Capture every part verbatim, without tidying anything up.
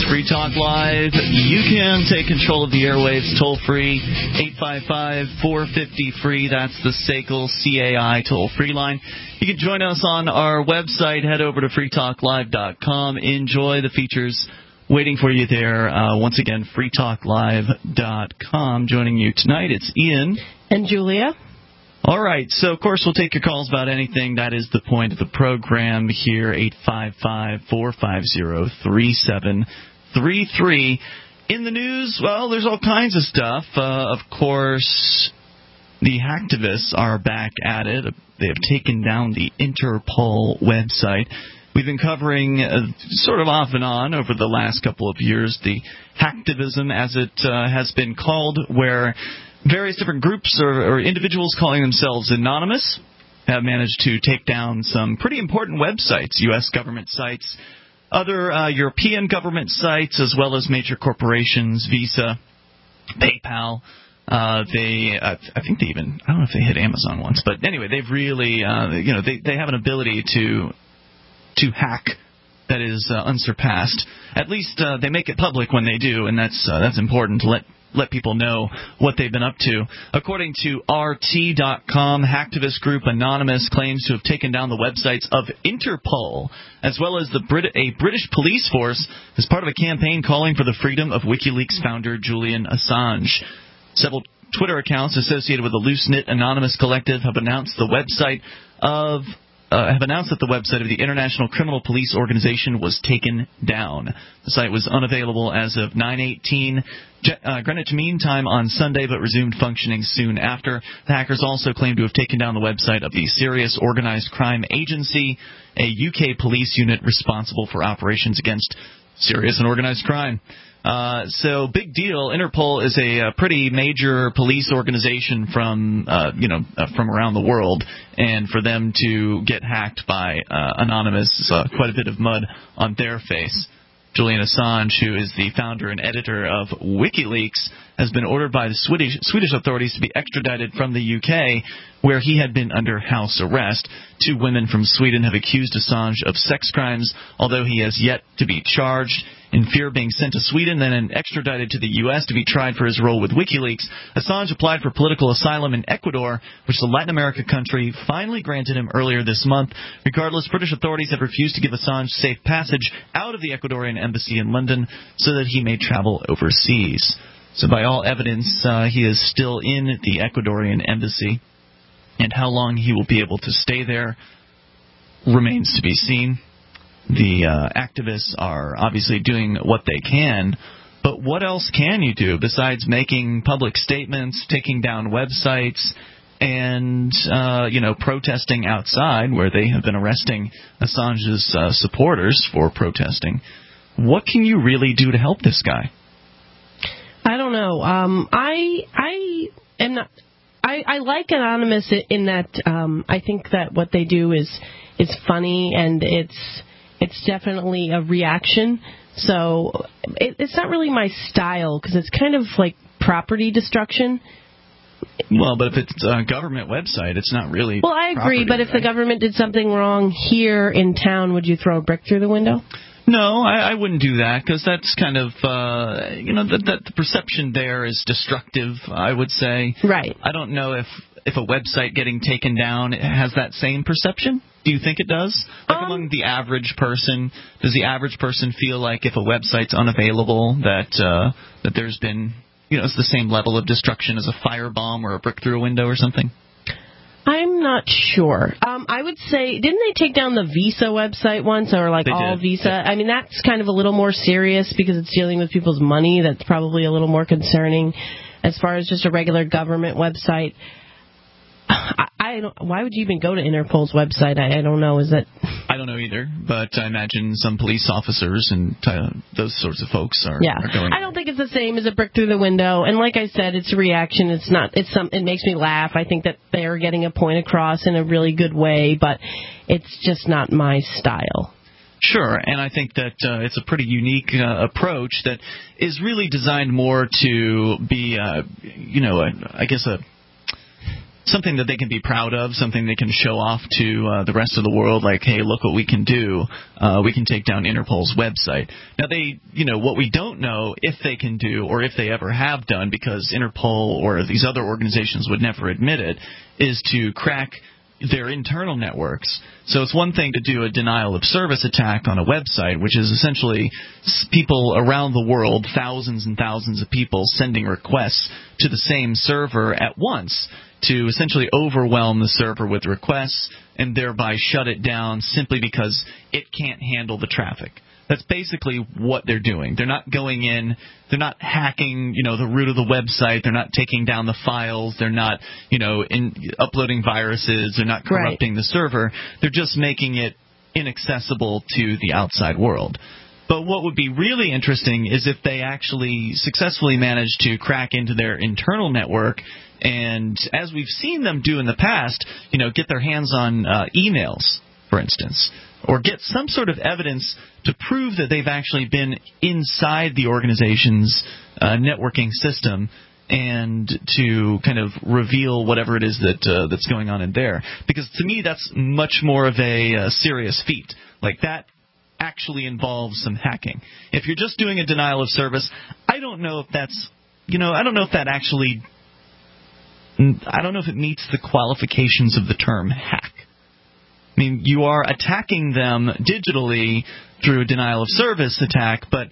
Free Talk Live. You can take control of the airwaves toll-free, eight five five, four five zero, free. That's the S A C L C A I toll-free line. You can join us on our website. Head over to free talk live dot com. Enjoy the features waiting for you there. Uh, once again, free talk live dot com. Joining you tonight, it's Ian. And Julia. All right, so of course we'll take your calls about anything. That is the point of the program here, eight five five, four five zero, three seven three three. In the news, well, there's all kinds of stuff. Uh, of course, the hacktivists are back at it. They have taken down the Interpol website. We've been covering uh, sort of off and on over the last couple of years the hacktivism, as it uh, has been called, where various different groups or, or individuals calling themselves anonymous have managed to take down some pretty important websites, U S government sites, other uh, European government sites, as well as major corporations, Visa, PayPal. Uh, they, uh, I think they even, I don't know if they hit Amazon once, but anyway, they've really, uh, you know, they, they have an ability to to hack that is uh, unsurpassed. At least uh, they make it public when they do, and that's uh, that's important to let let people know what they've been up to. According to R T dot com, hacktivist group Anonymous claims to have taken down the websites of Interpol, as well as the Brit- a British police force, as part of a campaign calling for the freedom of WikiLeaks founder Julian Assange. Several Twitter accounts associated with the loose-knit Anonymous collective have announced the website of Uh, have announced that the website of the International Criminal Police Organization was taken down. The site was unavailable as of nine eighteen uh, Greenwich Mean Time on Sunday, but resumed functioning soon after. The hackers also claim to have taken down the website of the Serious Organized Crime Agency, a U K police unit responsible for operations against serious and organized crime. Uh, so, big deal. Interpol is a, a pretty major police organization from, uh, you know, uh, from around the world, and for them to get hacked by uh, Anonymous is uh, quite a bit of mud on their face. Julian Assange, who is the founder and editor of WikiLeaks, has been ordered by the Swedish, Swedish authorities to be extradited from the U K, where he had been under house arrest. Two women from Sweden have accused Assange of sex crimes, although he has yet to be charged. In fear of being sent to Sweden, then extradited to the U S to be tried for his role with WikiLeaks, Assange applied for political asylum in Ecuador, which the Latin America country finally granted him earlier this month. Regardless, British authorities have refused to give Assange safe passage out of the Ecuadorian embassy in London so that he may travel overseas. So by all evidence, uh, he is still in the Ecuadorian embassy, and how long he will be able to stay there remains to be seen. The uh, activists are obviously doing what they can, but what else can you do besides making public statements, taking down websites, and, uh, you know, protesting outside where they have been arresting Assange's uh, supporters for protesting? What can you really do to help this guy? I don't know. Um, I I am not. I, I like Anonymous in that um, I think that what they do is is funny, and it's it's definitely a reaction. So it, it's not really my style because it's kind of like property destruction. Well, but if it's a government website, it's not really. Well, I agree, property, but if right? the government did something wrong here in town, would you throw a brick through the window? No, I, I wouldn't do that because that's kind of, uh, you know, that, that the perception there is destructive, I would say. Right. I don't know if, if a website getting taken down has that same perception. Do you think it does? Like um, among the average person, does the average person feel like if a website's unavailable that uh, that there's been, you know, it's the same level of destruction as a firebomb or a brick through a window or something? I'm not sure. Um, I would say, didn't they take down the Visa website once, or like they all did. Visa? Yeah. I mean, that's kind of a little more serious because it's dealing with people's money. That's probably a little more concerning. As far as just a regular government website, I, I don't. Why would you even go to Interpol's website? I, I don't know. Is that? I don't know either, but I imagine some police officers and uh, those sorts of folks are, yeah. are going. I don't think it's the same as a brick through the window. And like I said, it's a reaction. It's not. It's some. It makes me laugh. I think that they're getting a point across in a really good way, but it's just not my style. Sure, and I think that uh, it's a pretty unique uh, approach that is really designed more to be, uh, you know, a, I guess a something that they can be proud of, something they can show off to uh, the rest of the world, like, hey, look what we can do. Uh, we can take down Interpol's website. Now, they, you know, what we don't know if they can do or if they ever have done, because Interpol or these other organizations would never admit it, is to crack their internal networks. So it's one thing to do a denial of service attack on a website, which is essentially people around the world, thousands and thousands of people sending requests to the same server at once to essentially overwhelm the server with requests and thereby shut it down simply because it can't handle the traffic. That's basically what they're doing. They're not going in, they're not hacking, you know, the root of the website, they're not taking down the files, they're not, you know, in, uploading viruses, they're not corrupting right. the server. They're just making it inaccessible to the outside world. But what would be really interesting is if they actually successfully manage to crack into their internal network and, as we've seen them do in the past, you know, get their hands on uh, emails, for instance, or get some sort of evidence to prove that they've actually been inside the organization's uh, networking system and to kind of reveal whatever it is that uh, that's going on in there. Because to me, that's much more of a uh, serious feat. Like, that actually involves some hacking. If you're just doing a denial of service, I don't know if that's, you know, I don't know if that actually, I don't know if it meets the qualifications of the term hack. I mean, you are attacking them digitally through a denial of service attack, but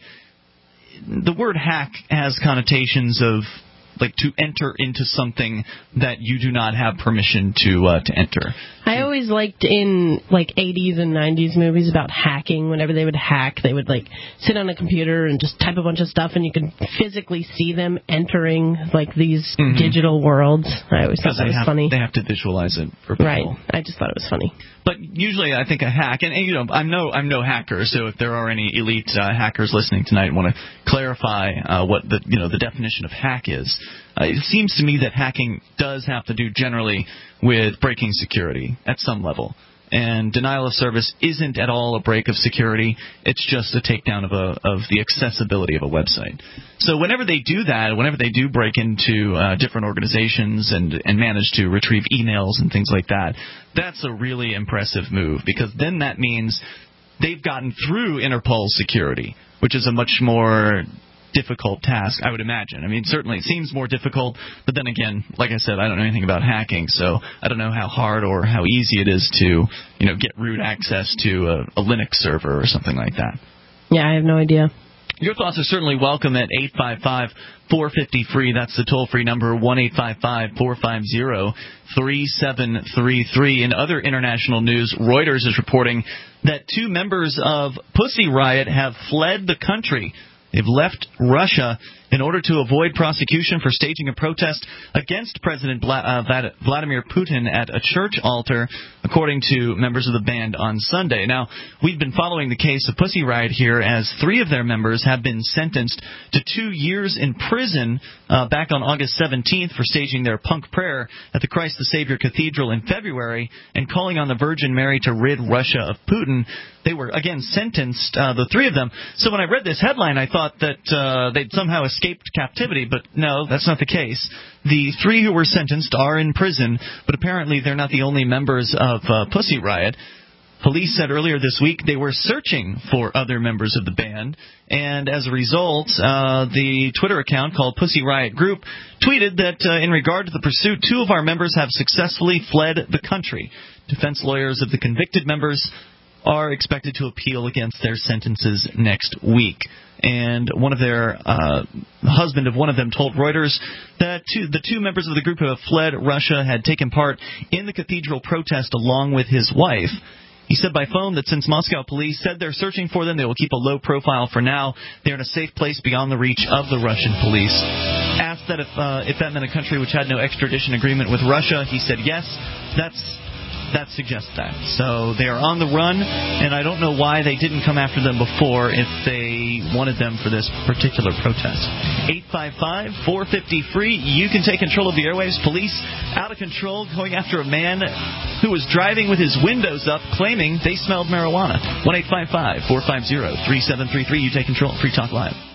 the word hack has connotations of, like, to enter into something that you do not have permission to uh, to enter. I always liked in, like, eighties and nineties movies about hacking. Whenever they would hack, they would, like, sit on a computer and just type a bunch of stuff, and you could physically see them entering, like, these mm-hmm. digital worlds. I always thought that was have, funny. They have to visualize it for people. Right. I just thought it was funny. But usually, I think a hack, and, and you know, I'm no I'm no hacker, so if there are any elite uh, hackers listening tonight and want to clarify uh, what the you know the definition of hack is, uh, it seems to me that hacking does have to do generally with breaking security at some level. And denial of service isn't at all a break of security. It's just a takedown of a of the accessibility of a website. So whenever they do that, whenever they do break into uh, different organizations and, and manage to retrieve emails and things like that, that's a really impressive move, because then that means they've gotten through Interpol's security, which is a much more difficult task, I would imagine. I mean, certainly it seems more difficult, but then again, like I said, I don't know anything about hacking, so I don't know how hard or how easy it is to, you know, get root access to a, a Linux server or something like that. Yeah, I have no idea. Your thoughts are certainly welcome at eight five five, four five zero, free. That's the toll-free number, one eight five five, four five zero, three seven three three. In other international news, Reuters is reporting that two members of Pussy Riot have fled the country. They've left Russia in order to avoid prosecution for staging a protest against President Vladimir Putin at a church altar, according to members of the band on Sunday. Now, we've been following the case of Pussy Riot here, as three of their members have been sentenced to two years in prison uh, back on August seventeenth for staging their punk prayer at the Christ the Savior Cathedral in February and calling on the Virgin Mary to rid Russia of Putin. They were, again, sentenced, uh, the three of them. So when I read this headline, I thought that uh, they'd somehow escaped captivity, but no, that's not the case. The three who were sentenced are in prison, but apparently they're not the only members of uh, Pussy Riot. Police said earlier this week they were searching for other members of the band, and as a result, uh, the Twitter account called Pussy Riot Group tweeted that uh, in regard to the pursuit, two of our members have successfully fled the country. Defense lawyers of the convicted members are expected to appeal against their sentences next week. And one of their uh, husband of one of them told Reuters that two, the two members of the group who have fled Russia had taken part in the cathedral protest along with his wife. He said by phone that since Moscow police said they're searching for them, they will keep a low profile for now. They're in a safe place beyond the reach of the Russian police. Asked that if uh, if that meant a country which had no extradition agreement with Russia, he said yes. That's That suggests that. So they are on the run, and I don't know why they didn't come after them before if they wanted them for this particular protest. eight five five, four five zero, free. You can take control of the airwaves. Police out of control going after a man who was driving with his windows up claiming they smelled marijuana. one eight five five, four five zero, three seven three three. You take control. Free Talk Live.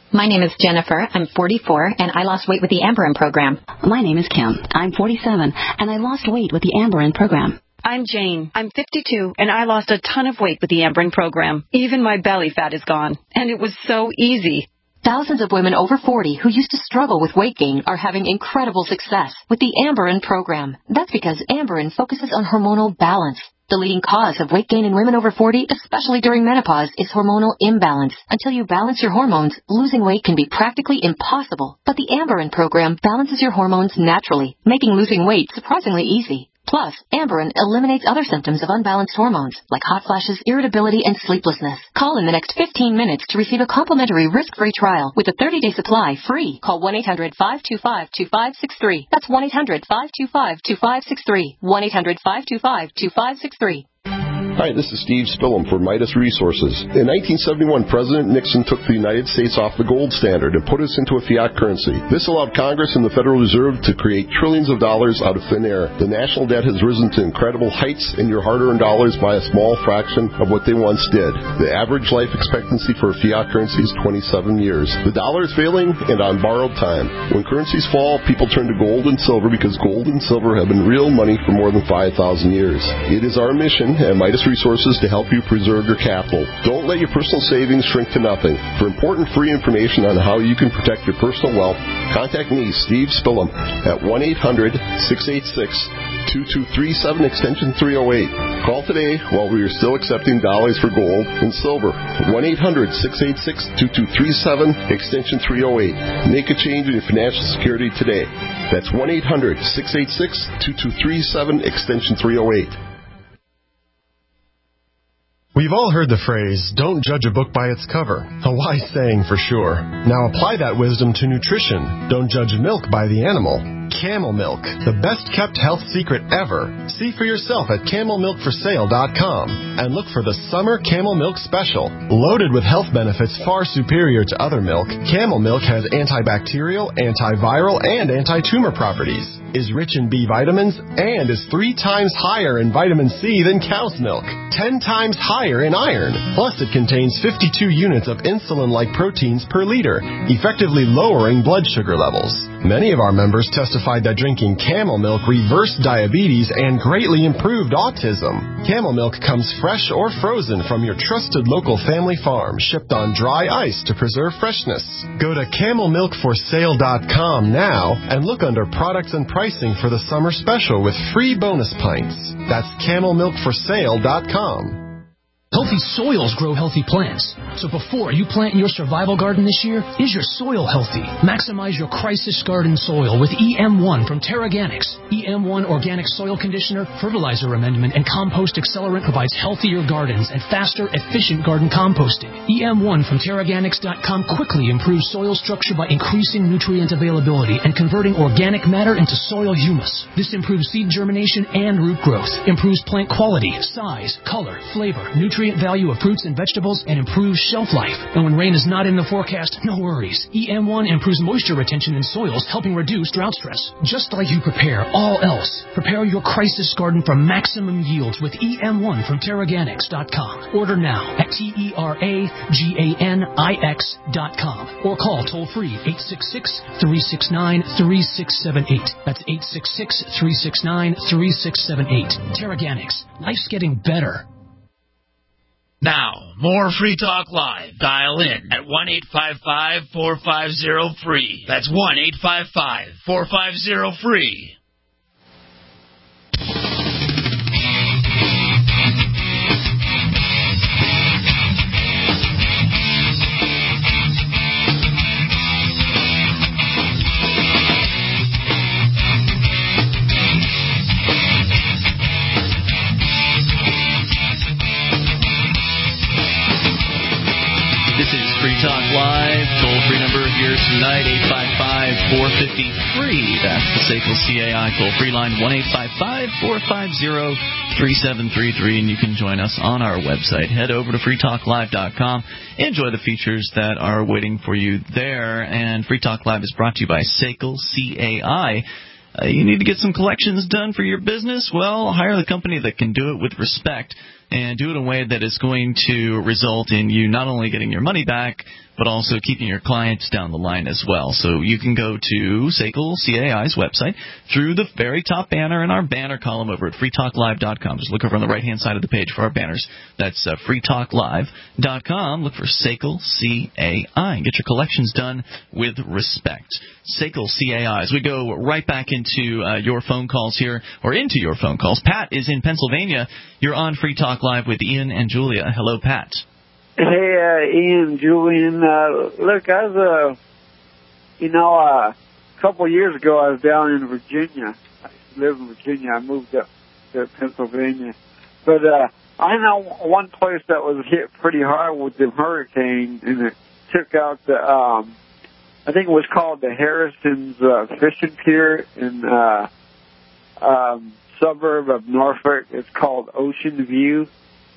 My name is Jennifer. I'm forty-four, and I lost weight with the Amberin program. My name is Kim. I'm forty-seven, and I lost weight with the Amberin program. I'm Jane. I'm fifty-two, and I lost a ton of weight with the Amberin program. Even my belly fat is gone, and it was so easy. Thousands of women over forty who used to struggle with weight gain are having incredible success with the Amberin program. That's because Amberin focuses on hormonal balance. The leading cause of weight gain in women over forty, especially during menopause, is hormonal imbalance. Until you balance your hormones, losing weight can be practically impossible. But the Amberin program balances your hormones naturally, making losing weight surprisingly easy. Plus, Amberin eliminates other symptoms of unbalanced hormones, like hot flashes, irritability, and sleeplessness. Call in the next fifteen minutes to receive a complimentary risk-free trial with a thirty-day supply free. Call one eight hundred five two five two five six three. That's one eight hundred five two five two five six three. one eight hundred five two five two five six three. Hi, this is Steve Spillum for Midas Resources. In nineteen seventy-one, President Nixon took the United States off the gold standard and put us into a fiat currency. This allowed Congress and the Federal Reserve to create trillions of dollars out of thin air. The national debt has risen to incredible heights, and your hard-earned dollars by a small fraction of what they once did. The average life expectancy for a fiat currency is twenty-seven years. The dollar is failing and on borrowed time. When currencies fall, people turn to gold and silver because gold and silver have been real money for more than five thousand years. It is our mission at Midas Resources to help you preserve your capital. Don't let your personal savings shrink to nothing. For important free information on how you can protect your personal wealth, contact me, Steve Spillum, at one eight hundred six eight six two two three seven, extension three oh eight. Call today while we are still accepting dollars for gold and silver. one eight hundred six eight six two two three seven, extension three oh eight. Make a change in your financial security today. That's one eight hundred six eight six two two three seven, extension three oh eight. We've all heard the phrase, don't judge a book by its cover. A wise saying for sure. Now apply that wisdom to nutrition. Don't judge milk by the animal. Camel Milk, the best-kept health secret ever. See for yourself at camel milk for sale dot com and look for the Summer Camel Milk Special. Loaded with health benefits far superior to other milk, Camel Milk has antibacterial, antiviral, and anti-tumor properties, is rich in B vitamins, and is three times higher in vitamin C than cow's milk, ten times higher in iron. Plus, it contains fifty-two units of insulin-like proteins per liter, effectively lowering blood sugar levels. Many of our members testified that drinking Camel Milk reversed diabetes and greatly improved autism. Camel Milk comes fresh or frozen from your trusted local family farm, shipped on dry ice to preserve freshness. Go to camel milk for sale dot com now and look under products and pricing for the summer special with free bonus pints. That's camel milk for sale dot com. Healthy soils grow healthy plants. So before you plant in your survival garden this year, is your soil healthy? Maximize your crisis garden soil with E M one from Terraganics. E M one Organic Soil Conditioner, Fertilizer Amendment, and Compost Accelerant provides healthier gardens and faster, efficient garden composting. E M one from Terraganics dot com quickly improves soil structure by increasing nutrient availability and converting organic matter into soil humus. This improves seed germination and root growth, improves plant quality, size, color, flavor, nutrient value of fruits and vegetables, and improves shelf life. And when rain is not in the forecast, no worries. E M one improves moisture retention in soils, helping reduce drought stress. Just like you prepare all else, prepare your crisis garden for maximum yields with E M one from Terraganics dot com. Order now at T E R A G A N I X dot com or call toll-free eight six six, three six nine, three six seven eight. That's eight six six, three six nine, three six seven eight. Terraganics. Life's getting better. Now, more Free Talk Live. Dial in at one eight five five, four five zero, free. That's one eight five five, four five zero, free. Talk Live, toll-free number here tonight, eight five five, four five zero, free. That's the S A C L C A I toll-free line, one eight five five, four five zero, three seven three three, and you can join us on our website. Head over to free talk live dot com. Enjoy the features that are waiting for you there, and Free Talk Live is brought to you by S A C L C A I. Uh, you need to get some collections done for your business? Well, hire the company that can do it with respect and do it in a way that is going to result in you not only getting your money back, but also keeping your clients down the line as well. So you can go to S A C L C A I's website through the very top banner in our banner column over at free talk live dot com. Just look over on the right-hand side of the page for our banners. That's uh, free talk live dot com. Look for S A C L C A I and get your collections done with respect. S A C L C A I. As we go right back into uh, your phone calls here, or into your phone calls. Pat is in Pennsylvania. You're on Free Talk Live with Ian and Julia. Hello, Pat. Hey, uh, Ian, Julian. Uh, look, I was, uh, you know, uh, a couple of years ago, I was down in Virginia. I used to live in Virginia. I moved up to Pennsylvania. But uh, I know one place that was hit pretty hard with the hurricane, and it took out the, um, I think it was called the Harrison's uh, Fishing Pier in uh, um, suburb of Norfolk. It's called Ocean View.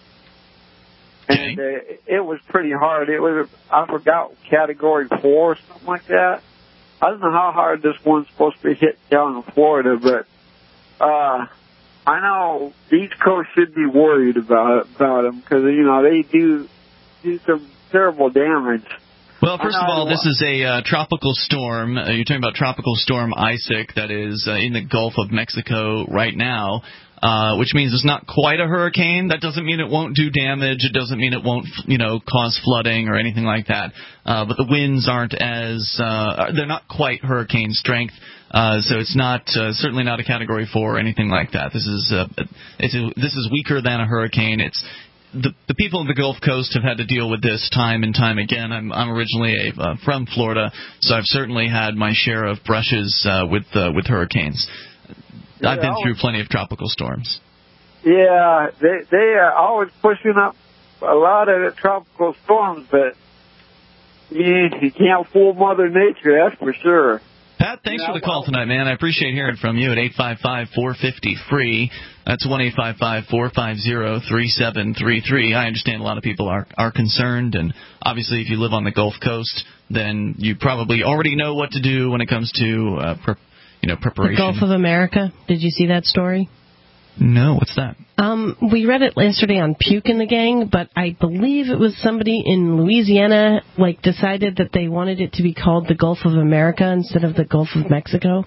And uh, it was pretty hard. It was, I forgot, Category four or something like that. I don't know how hard this one's supposed to be hit down in Florida, but uh, I know the East Coast should be worried about about them because, you know, they do do some terrible damage. Well, first of all, this is a uh, tropical storm. Uh, you're talking about Tropical Storm Isaac that is uh, in the Gulf of Mexico right now. Uh, which means it's not quite a hurricane. That doesn't mean it won't do damage. It doesn't mean it won't, you know, cause flooding or anything like that. Uh, but the winds aren't as, uh, they're not quite hurricane strength. Uh, so it's not, uh, certainly not a Category four or anything like that. This is, uh, it's a, this is weaker than a hurricane. It's, the, the people of the Gulf Coast have had to deal with this time and time again. I'm, I'm originally a, uh, from Florida, so I've certainly had my share of brushes, uh, with, uh, with hurricanes. I've been through plenty of tropical storms. Yeah, they they are always pushing up a lot of the tropical storms, but you, you can't fool Mother Nature, that's for sure. Pat, thanks for the call tonight, man. I appreciate hearing from you at eight five five, four five zero, free. That's one eight five five, four five zero, three seven three three. I understand a lot of people are, are concerned, and obviously if you live on the Gulf Coast, then you probably already know what to do when it comes to uh, per, you know, preparation. The Gulf of America. Did you see that story? No, what's that? Um, we read it yesterday on Puke in the Gang, but I believe it was somebody in Louisiana, like, decided that they wanted it to be called the Gulf of America instead of the Gulf of Mexico.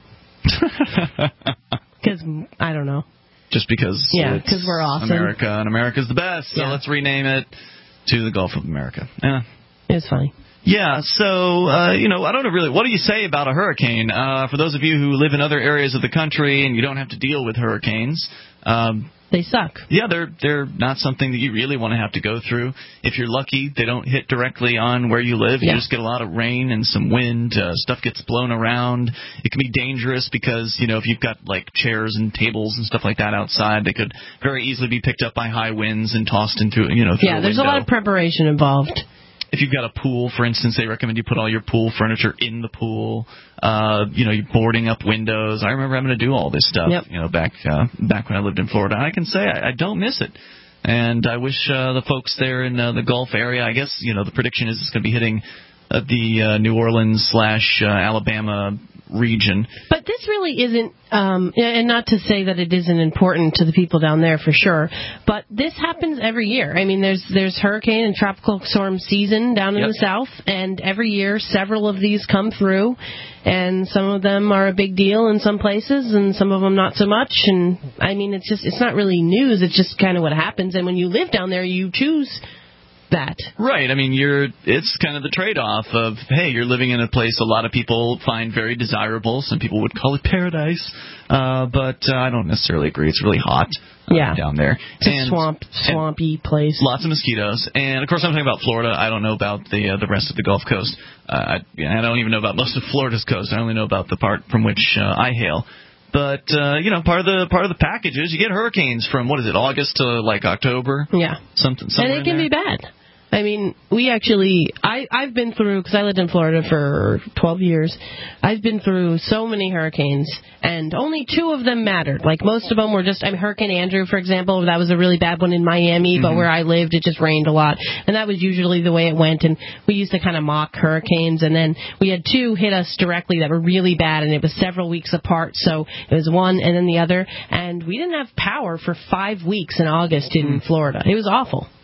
Because, I don't know. Just because yeah, it's we're awesome. America, and America's the best, so yeah. Let's rename it to the Gulf of America. Yeah. It's funny. Yeah, so, uh, you know, I don't know really, what do you say about a hurricane? Uh, for those of you who live in other areas of the country and you don't have to deal with hurricanes, um, they suck. Yeah, they're they're not something that you really want to have to go through. If you're lucky, they don't hit directly on where you live. You yeah. just get a lot of rain and some wind. Uh, stuff gets blown around. It can be dangerous because, you know, if you've got, like, chairs and tables and stuff like that outside, they could very easily be picked up by high winds and tossed into, you know, through yeah, a there's window. a lot of preparation involved. If you've got a pool, for instance, they recommend you put all your pool furniture in the pool. Uh, you know, you're boarding up windows. I remember having to do all this stuff, yep. you know, back uh, back when I lived in Florida. I can say I, I don't miss it. And I wish uh, the folks there in uh, the Gulf area, I guess, you know, the prediction is it's going to be hitting uh, the uh, New Orleans slash uh, Alabama region. But this really isn't, um, and not to say that it isn't important to the people down there for sure, but this happens every year. I mean, there's there's hurricane and tropical storm season down in yep. the south, and every year several of these come through, and some of them are a big deal in some places, and some of them not so much. And I mean, it's just it's not really news. It's just kind of what happens. And when you live down there, you choose that. Right. I mean, you're. It's kind of the trade-off of, hey, you're living in a place a lot of people find very desirable. Some people would call it paradise, uh, but uh, I don't necessarily agree. It's really hot uh, yeah. down there. It's and, a swamp, swampy place. Lots of mosquitoes. And, of course, I'm talking about Florida. I don't know about the uh, the rest of the Gulf Coast. Uh, I, I don't even know about most of Florida's coast. I only know about the part from which uh, I hail. But, uh, you know, part of the part of the package is you get hurricanes from, what is it, August to, like, October? Yeah. Something. And it can be bad. I mean, we actually, I, I've been through, because I lived in Florida for twelve years, I've been through so many hurricanes, and only two of them mattered. Like, most of them were just, I mean, Hurricane Andrew, for example, that was a really bad one in Miami, mm-hmm. but where I lived, it just rained a lot. And that was usually the way it went, and we used to kind of mock hurricanes, and then we had two hit us directly that were really bad, and it was several weeks apart, so it was one and then the other, and we didn't have power for five weeks in August in mm-hmm. Florida. It was awful.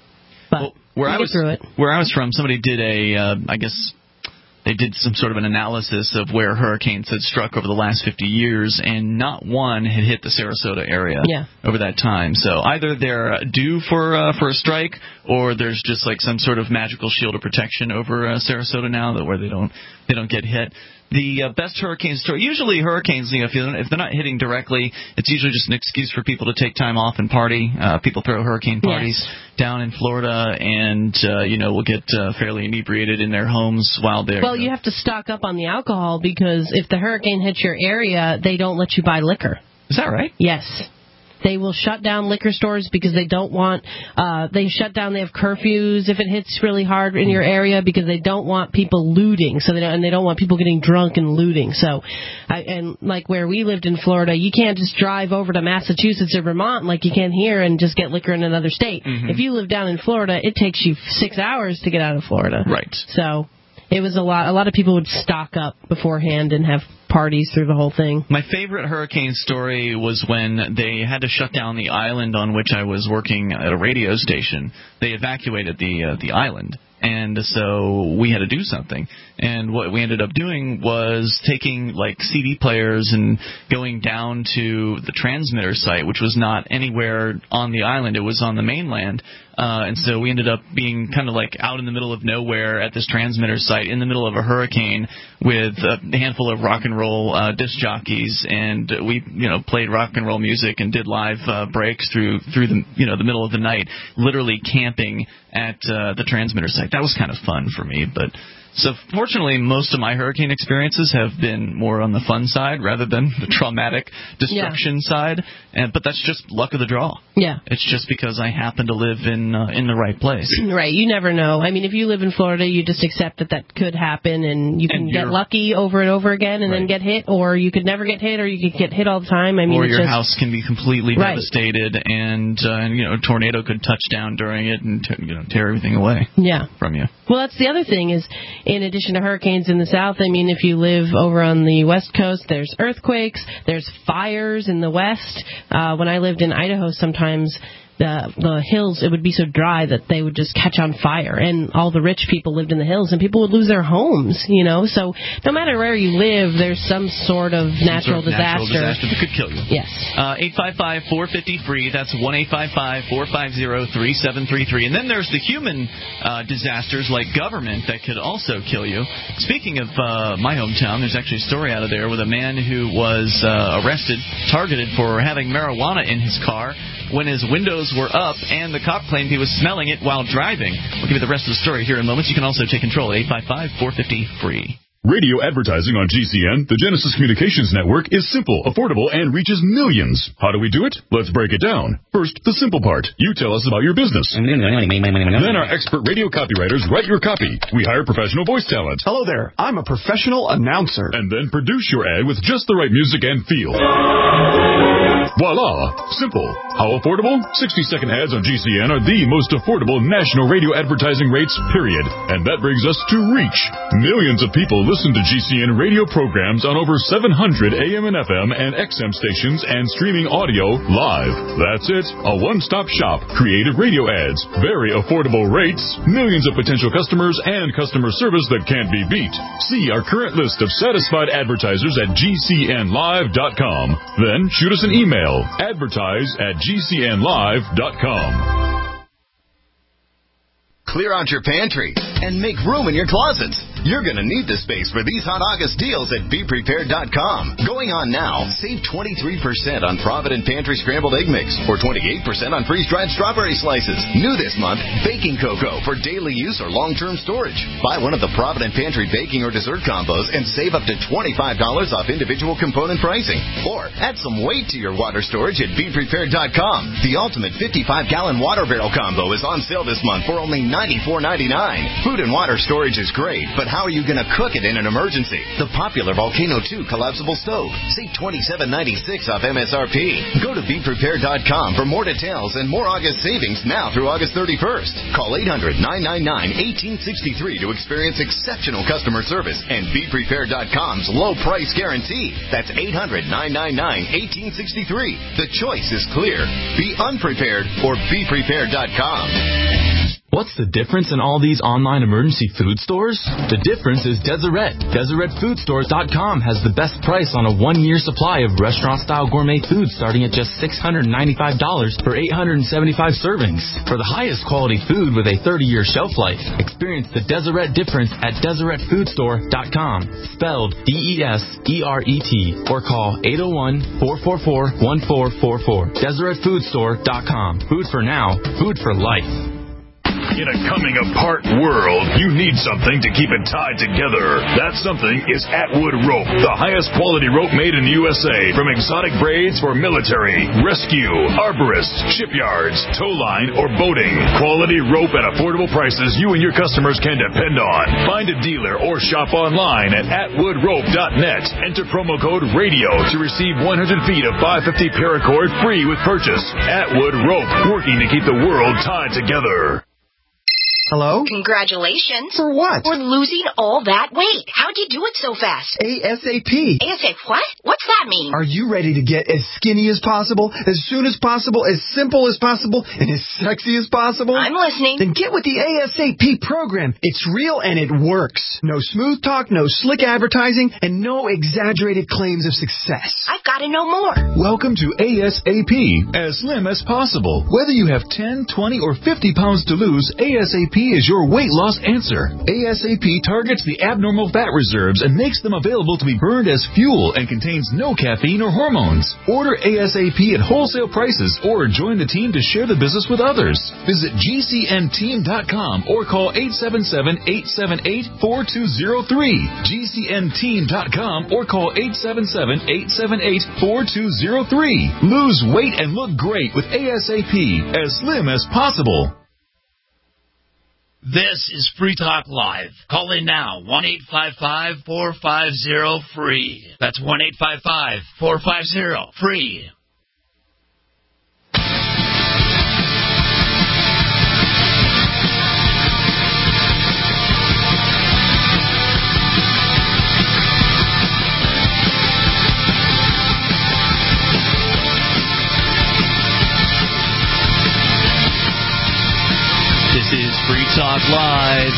But well, where we I get was through it. Where I was from, somebody did a, uh, I guess. They did some sort of an analysis of where hurricanes had struck over the last fifty years, and not one had hit the Sarasota area yeah. over that time. So either they're due for uh, for a strike, or there's just like some sort of magical shield of protection over uh, Sarasota now, that where they don't they don't get hit. The uh, best hurricane story, usually hurricanes, you know, if, you, if they're not hitting directly, it's usually just an excuse for people to take time off and party. Uh, people throw hurricane parties yes. down in Florida, and, uh, you know, will get uh, fairly inebriated in their homes while they're... Well, you have to stock up on the alcohol, because if the hurricane hits your area, they don't let you buy liquor. Is that right? Yes. They will shut down liquor stores because they don't want, uh, they shut down, they have curfews if it hits really hard in your area, because they don't want people looting, so they don't, and they don't want people getting drunk and looting. So, I, and like where we lived in Florida, you can't just drive over to Massachusetts or Vermont like you can here and just get liquor in another state. Mm-hmm. If you live down in Florida, it takes you six hours to get out of Florida. Right. So, it was a lot, a lot of people would stock up beforehand and have parties through the whole thing. My favorite hurricane story was when they had to shut down the island on which I was working at a radio station. They evacuated the uh, the island, and so we had to do something. And what we ended up doing was taking like C D players and going down to the transmitter site, which was not anywhere on the island. It was on the mainland. Uh, and so we ended up being kind of like out in the middle of nowhere at this transmitter site in the middle of a hurricane with a handful of rock and roll uh, disc jockeys, and we, you know, played rock and roll music and did live uh, breaks through through the, you know, the middle of the night, literally camping at uh, the transmitter site. That was kind of fun for me, but. So fortunately, most of my hurricane experiences have been more on the fun side rather than the traumatic destruction yeah. side. And but that's just luck of the draw. Yeah, it's just because I happen to live in uh, in the right place. Right, you never know. I mean, if you live in Florida, you just accept that that could happen, and you can and get lucky over and over again, and right. then get hit, or you could never get hit, or you could get hit all the time. I mean, or it's your just, house can be completely right. devastated, and uh, you know, a tornado could touch down during it and t- you know tear everything away. Yeah. from you. Well, that's the other thing is, in addition to hurricanes in the south, I mean, if you live over on the west coast, there's earthquakes, there's fires in the west. Uh, when I lived in Idaho, sometimes the the hills, it would be so dry that they would just catch on fire, and all the rich people lived in the hills, and people would lose their homes, you know. So no matter where you live, there's some sort of natural, some sort of disaster. natural disaster that could kill you. Yes. Uh, eight five five, four five zero, free. That's one eight five five, four five zero, three seven three three. And then there's the human uh, disasters like government that could also kill you. Speaking of uh, my hometown, there's actually a story out of there with a man who was uh, arrested, targeted for having marijuana in his car when his windows were up, and the cop claimed he was smelling it while driving. We'll give you the rest of the story here in moments. You can also take control at eight five five, four five zero, free. Radio advertising on G C N, the Genesis Communications Network, is simple, affordable, and reaches millions. How do we do it? Let's break it down. First, the simple part. You tell us about your business. Then our expert radio copywriters write your copy. We hire professional voice talent. Hello there. I'm a professional announcer. And then produce your ad with just the right music and feel. Voila! Simple. How affordable? sixty-second ads on G C N are the most affordable national radio advertising rates, period. And that brings us to reach. Millions of people listen to G C N radio programs on over seven hundred A M and F M and X M stations and streaming audio live. That's it. A one-stop shop. Creative radio ads. Very affordable rates. Millions of potential customers and customer service that can't be beat. See our current list of satisfied advertisers at G C N live dot com. Then shoot us an email. Advertise at G C N live dot com. Clear out your pantry and make room in your closets. You're going to need the space for these hot August deals at be prepared dot com. Going on now, save twenty-three percent on Provident Pantry Scrambled Egg Mix or twenty-eight percent on freeze-dried strawberry slices. New this month, baking cocoa for daily use or long-term storage. Buy one of the Provident Pantry baking or dessert combos and save up to twenty-five dollars off individual component pricing. Or add some weight to your water storage at be prepared dot com. The ultimate fifty-five gallon water barrel combo is on sale this month for only ninety-four ninety-nine. Food and water storage is great, but how are you going to cook it in an emergency? The popular Volcano two collapsible stove. Save twenty-seven ninety-six off M S R P. Go to be prepared dot com for more details and more August savings now through August thirty-first. Call eight hundred, nine nine nine, one eight six three to experience exceptional customer service and be prepared dot com's low price guarantee. That's eight hundred, nine nine nine, one eight six three. The choice is clear. Be unprepared or be prepared dot com. What's the difference in all these online emergency food stores? The difference is Deseret. Deseret Food Stores dot com has the best price on a one-year supply of restaurant-style gourmet food starting at just six hundred ninety-five dollars for eight hundred seventy-five servings. For the highest quality food with a thirty-year shelf life, experience the Deseret difference at Deseret Food Store dot com, spelled D E S E R E T, or call eight oh one, four four four, one four four four. Deseret Food Store dot com. Food for now, food for life. In a coming-apart world, you need something to keep it tied together. That something is Atwood Rope, the highest quality rope made in the U S A. From exotic braids for military, rescue, arborists, shipyards, tow line, or boating. Quality rope at affordable prices you and your customers can depend on. Find a dealer or shop online at atwood rope dot net. Enter promo code RADIO to receive one hundred feet of five fifty paracord free with purchase. Atwood Rope, working to keep the world tied together. Hello? Congratulations. For what? For losing all that weight. How'd you do it so fast? ASAP. ASAP what? What's that mean? Are you ready to get as skinny as possible, as soon as possible, as simple as possible, and as sexy as possible? I'm listening. Then get with the ASAP program. It's real and it works. No smooth talk, no slick advertising, and no exaggerated claims of success. I've got to know more. Welcome to ASAP, as slim as possible. Whether you have ten, twenty, or fifty pounds to lose, ASAP is your weight loss answer. ASAP targets the abnormal fat reserves and makes them available to be burned as fuel and contains no caffeine or hormones. Order ASAP at wholesale prices or join the team to share the business with others. Visit G C N team dot com or call eight seven seven, eight seven eight, four two zero three. G C N team dot com or call eight seven seven, eight seven eight, four two zero three. Lose weight and look great with ASAP, as slim as possible. This is Free Talk Live. Call in now, one eight five five, four five zero, free. That's one eight five five, four five zero, free. This is Free Talk Live.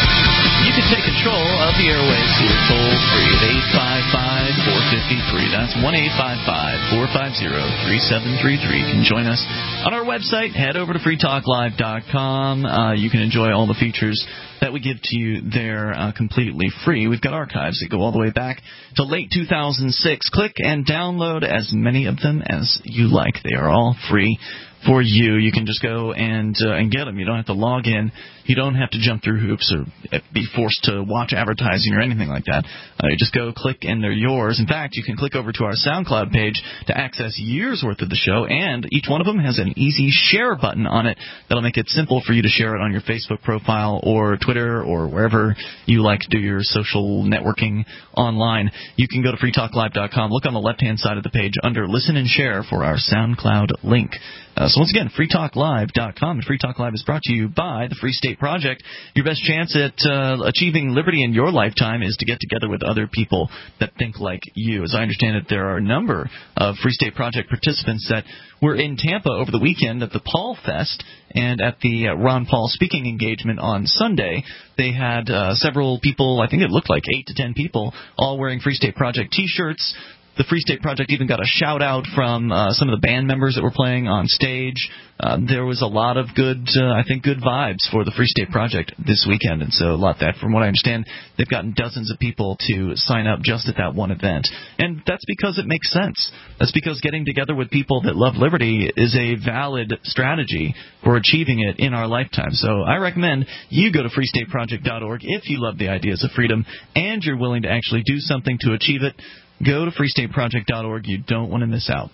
You can take control of the airwaves here toll free at eight five five, four five three. That's one eight five five, four five zero, three seven three three. You can join us on our website. Head over to free talk live dot com. Uh, you can enjoy all the features that we give to you there uh, completely free. We've got archives that go all the way back to late two thousand six. Click and download as many of them as you like. They are all free for you. You can just go and uh, and get them. You don't have to log in. You don't have to jump through hoops or be forced to watch advertising or anything like that. Uh, you just go click and they're yours. In fact, you can click over to our SoundCloud page to access years worth of the show, and each one of them has an easy share button on it that'll make it simple for you to share it on your Facebook profile or Twitter or wherever you like to do your social networking online. You can go to free talk live dot com. Look on the left-hand side of the page under Listen and Share for our SoundCloud link. Uh, so once again, free talk live dot com. And Free Talk Live is brought to you by the Free State Project. Your best chance at uh, achieving liberty in your lifetime is to get together with other people that think like you. As I understand it, there are a number of Free State Project participants that were in Tampa over the weekend at the Paul Fest and at the uh, Ron Paul speaking engagement on Sunday. They had uh, several people, I think it looked like eight to ten people, all wearing Free State Project T-shirts. The Free State Project even got a shout-out from uh, some of the band members that were playing on stage. Uh, there was a lot of good, uh, I think, good vibes for the Free State Project this weekend. And so a lot that, from what I understand, they've gotten dozens of people to sign up just at that one event. And that's because it makes sense. That's because getting together with people that love liberty is a valid strategy for achieving it in our lifetime. So I recommend you go to free state project dot org if you love the ideas of freedom and you're willing to actually do something to achieve it. Go to free state project dot org. You don't want to miss out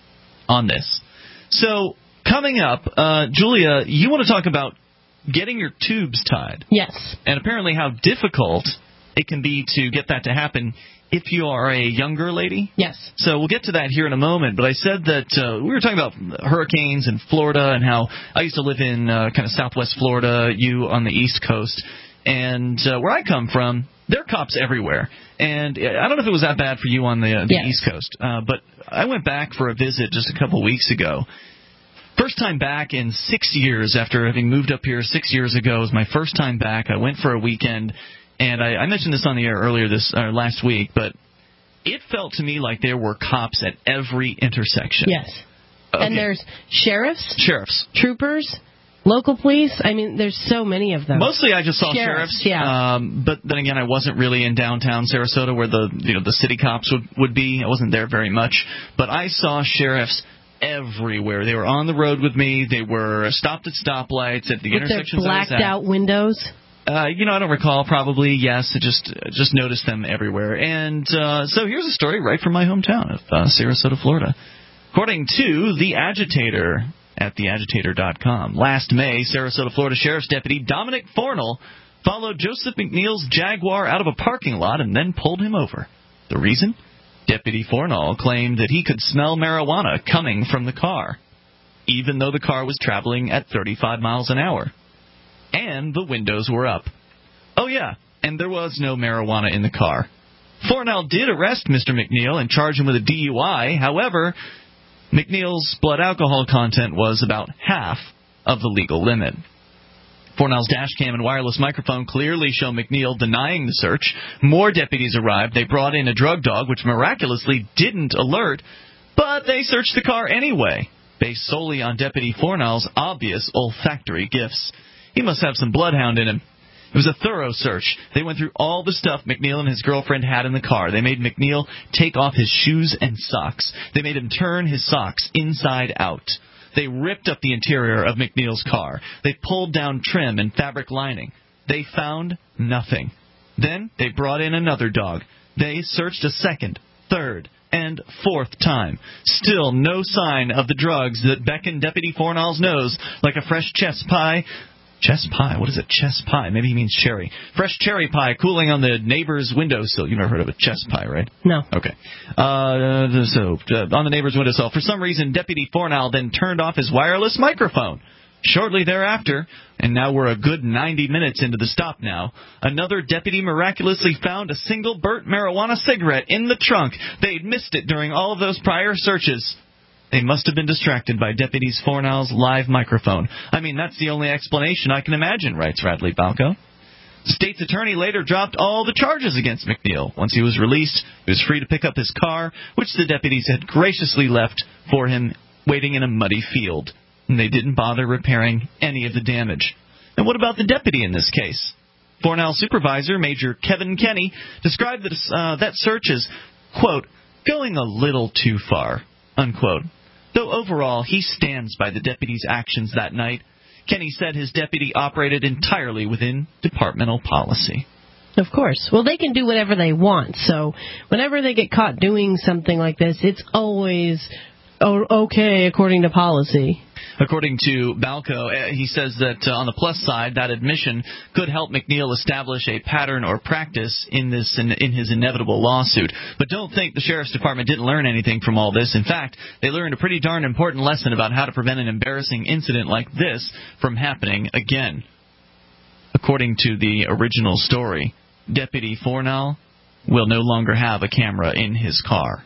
on this. So coming up, uh, Julia, you want to talk about getting your tubes tied. Yes. And apparently how difficult it can be to get that to happen if you are a younger lady. Yes. So we'll get to that here in a moment. But I said that uh, we were talking about hurricanes in Florida and how I used to live in uh, kind of southwest Florida, you on the East Coast. And uh, where I come from, there are cops everywhere. And I don't know if it was that bad for you on the, uh, the yes. East Coast, uh, but I went back for a visit just a couple weeks ago. First time back in six years after having moved up here six years ago. It was my first time back. I went for a weekend, and I, I mentioned this on the air earlier this uh, last week, but it felt to me like there were cops at every intersection. Yes. Okay. And there's sheriffs, Sheriffs. troopers, local police. I mean, there's so many of them. Mostly I just saw Sheriffs, sheriffs. yeah. Um, but then again, I wasn't really in downtown Sarasota where the you know the city cops would, would be. I wasn't there very much. But I saw sheriffs everywhere. They were on the road with me. They were stopped at stoplights, at the With intersections their I was blacked at. out windows. Uh, you know, I don't recall. Probably, yes. I just just noticed them everywhere. And uh, so here's a story right from my hometown of uh, Sarasota, Florida. According to The Agitator at the agitator dot com, last May, Sarasota, Florida Sheriff's Deputy Dominic Fornell followed Joseph McNeil's Jaguar out of a parking lot and then pulled him over. The reason? Deputy Fornell claimed that he could smell marijuana coming from the car, even though the car was traveling at thirty-five miles an hour. And the windows were up. Oh, yeah, and there was no marijuana in the car. Fornell did arrest Mister McNeil and charge him with a D U I. However, McNeil's blood alcohol content was about half of the legal limit. Fornell's dash cam and wireless microphone clearly show McNeil denying the search. More deputies arrived. They brought in a drug dog, which miraculously didn't alert, but they searched the car anyway, based solely on Deputy Fornell's obvious olfactory gifts. He must have some bloodhound in him. It was a thorough search. They went through all the stuff McNeil and his girlfriend had in the car. They made McNeil take off his shoes and socks. They made him turn his socks inside out. They ripped up the interior of McNeil's car. They pulled down trim and fabric lining. They found nothing. Then they brought in another dog. They searched a second, third, and fourth time. Still no sign of the drugs that beckon Deputy Fornell's nose like a fresh chess pie. Chess pie? What is it? Chess pie. Maybe he means cherry. Fresh cherry pie cooling on the neighbor's windowsill. You've never heard of a chess pie, right? No. Okay. Uh, so, uh, on the neighbor's windowsill. For some reason, Deputy Fornell then turned off his wireless microphone. Shortly thereafter, and now we're a good ninety minutes into the stop now, another deputy miraculously found a single burnt marijuana cigarette in the trunk. They'd missed it during all of those prior searches. They must have been distracted by Deputies Fornell's live microphone. I mean, that's the only explanation I can imagine, writes Radley Balco. The state's attorney later dropped all the charges against McNeil. Once he was released, he was free to pick up his car, which the deputies had graciously left for him waiting in a muddy field. And they didn't bother repairing any of the damage. And what about the deputy in this case? Fornell supervisor, Major Kevin Kenny, described that, uh, that search as, quote, going a little too far, unquote. Though overall, he stands by the deputy's actions that night. Kenny said his deputy operated entirely within departmental policy. Of course. Well, they can do whatever they want. So whenever they get caught doing something like this, it's always okay according to policy. According to Balco, he says that uh, on the plus side, that admission could help McNeil establish a pattern or practice in this in, in his inevitable lawsuit. But don't think the Sheriff's Department didn't learn anything from all this. In fact, they learned a pretty darn important lesson about how to prevent an embarrassing incident like this from happening again. According to the original story, Deputy Fornell will no longer have a camera in his car.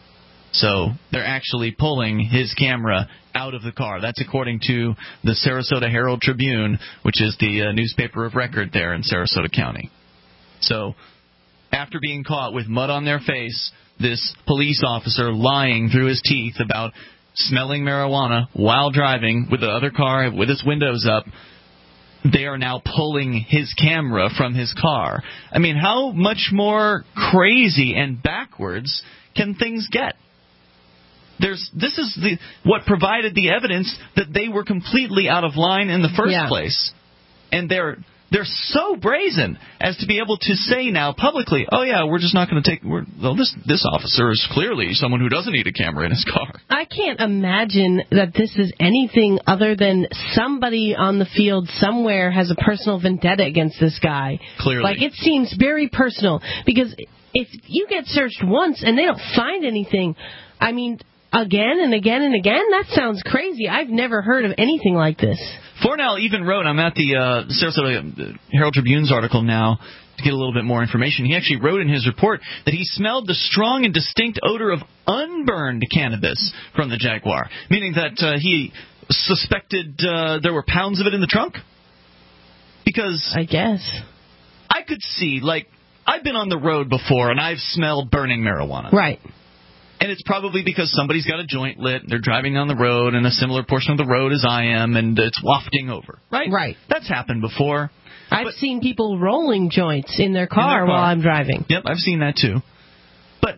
So they're actually pulling his camera out of the car. That's according to the Sarasota Herald Tribune, which is the uh, newspaper of record there in Sarasota County. So after being caught with mud on their face, this police officer lying through his teeth about smelling marijuana while driving with the other car with its windows up, they are now pulling his camera from his car. I mean, how much more crazy and backwards can things get? There's, this is the what provided the evidence that they were completely out of line in the first yeah. place. And they're they're so brazen as to be able to say now publicly, oh, yeah, we're just not going to take we're, well, this this officer is clearly someone who doesn't need a camera in his car. I can't imagine that this is anything other than somebody on the field somewhere has a personal vendetta against this guy. Clearly. Like, it seems very personal. Because if you get searched once and they don't find anything, I mean, again and again and again? That sounds crazy. I've never heard of anything like this. Fornell even wrote, I'm at the uh, Sarasota Herald Tribune's article now to get a little bit more information. He actually wrote in his report that he smelled the strong and distinct odor of unburned cannabis from the Jaguar, meaning that uh, he suspected uh, there were pounds of it in the trunk? Because I guess I could see, like, I've been on the road before and I've smelled burning marijuana. Right. And it's probably because somebody's got a joint lit, they're driving down the road in a similar portion of the road as I am, and it's wafting over. Right? Right. That's happened before. I've but, seen people rolling joints in their, car, in their car while I'm driving. Yep, I've seen that too. But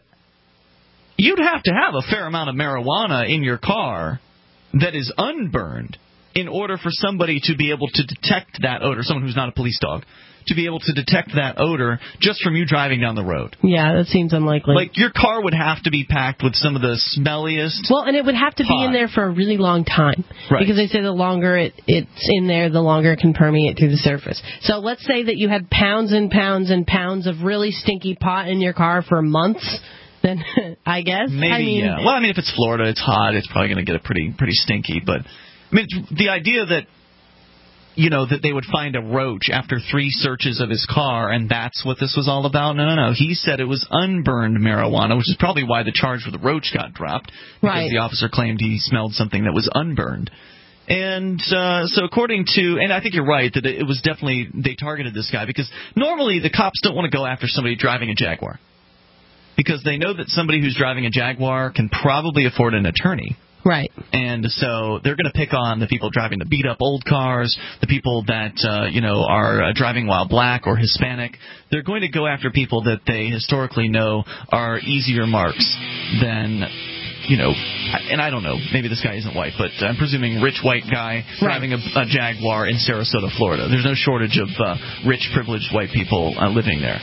you'd have to have a fair amount of marijuana in your car that is unburned in order for somebody to be able to detect that odor, someone who's not a police dog, to be able to detect that odor just from you driving down the road. Yeah, that seems unlikely. Like, your car would have to be packed with some of the smelliest Well, and it would have to pot. be in there for a really long time. Right. Because they say the longer it, it's in there, the longer it can permeate through the surface. So let's say that you had pounds and pounds and pounds of really stinky pot in your car for months. Then I guess. Maybe, I mean, yeah. Well, I mean, if it's Florida, it's hot, it's probably going to get it pretty pretty stinky. But, I mean, it's the idea that, you know, that they would find a roach after three searches of his car, and that's what this was all about. No, no, no. He said it was unburned marijuana, which is probably why the charge for the roach got dropped, because right. the officer claimed he smelled something that was unburned. And uh, so according to, and I think you're right, that it was definitely, they targeted this guy, because normally the cops don't want to go after somebody driving a Jaguar, because they know that somebody who's driving a Jaguar can probably afford an attorney. Right. And so they're going to pick on the people driving the beat-up old cars, the people that, uh, you know, are uh, driving while black or Hispanic. They're going to go after people that they historically know are easier marks than, you know, and I don't know, maybe this guy isn't white, but I'm presuming rich white guy driving a, a Jaguar in Sarasota, Florida. There's no shortage of uh, rich, privileged white people uh, living there.